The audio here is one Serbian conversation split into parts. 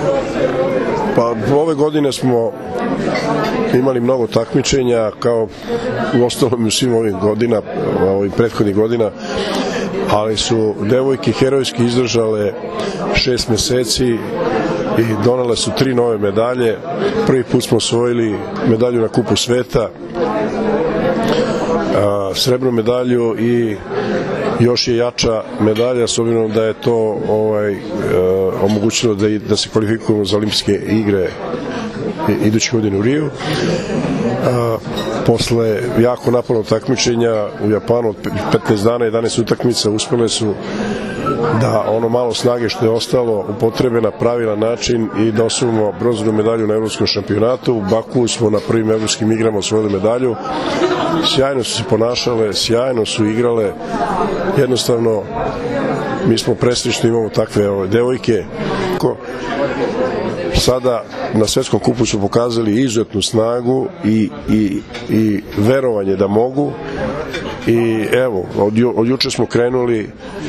Pa ove godine smo imali mnogo takmičenja, kao u ostalom u svim ovih prethodnih godina, ali su devojke herojski izdržale 6 meseci i donele su 3 nove medalje. Prvi put smo osvojili medalju na Kupu sveta, srebrnu medalju, i još je jača medalja s obzirom da je to omogućilo da se kvalifikujemo za olimpijske igre iduće godine u Riju. Posle jako napornog takmičenja u Japanu od 15 dana, 11 utakmica, uspele su da ono malo snage što je ostalo upotrebe na pravilan način i da osvojimo bronzanu medalju na evropskom šampionatu. U Baku smo na prvim evropskim igrama osvojili medalju. Sjajno su se ponašale, sjajno su igrale. Jednostavno, mi smo presrećni što imamo takve devojke. Sada na svetskom kupu su pokazali izuzetnu snagu i verovanje da mogu. I evo, od juče smo krenuli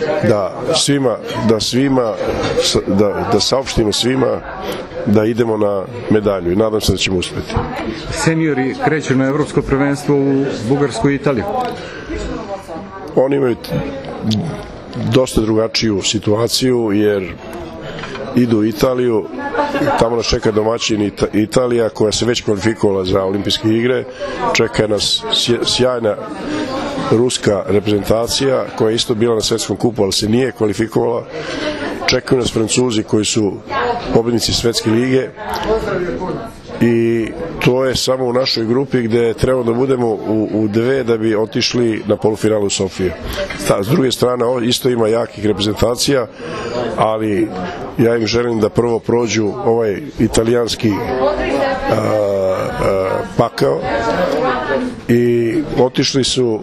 da saopštimo svima da idemo na medalju i nadam se da ćemo uspeti. Seniori kreću na evropsko prvenstvo u Bugarsku i Italiju. Oni imaju dosta drugačiju situaciju, jer idu u Italiju, tamo nas čeka domaćin Italija koja se već kvalifikovala za olimpijske igre, čeka nas sjajna ruska reprezentacija koja je isto bila na svetskom kupu, ali se nije kvalifikovala, čekaju nas Francuzi koji su pobednici svetske lige, i to je samo u našoj grupi gde treba da budemo u dve da bi otišli na polufinalu u Sofiju. S druge strane, isto ima jakih reprezentacija, ali ja im želim da prvo prođu ovaj italijanski pakao, i otišli su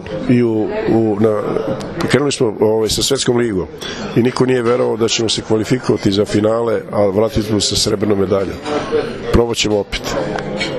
krenuli smo sa svetskom ligom i niko nije verovao da ćemo se kvalifikovati za finale, a vratiti smo se sa srebrnom medaljom. Probat ćemo opet.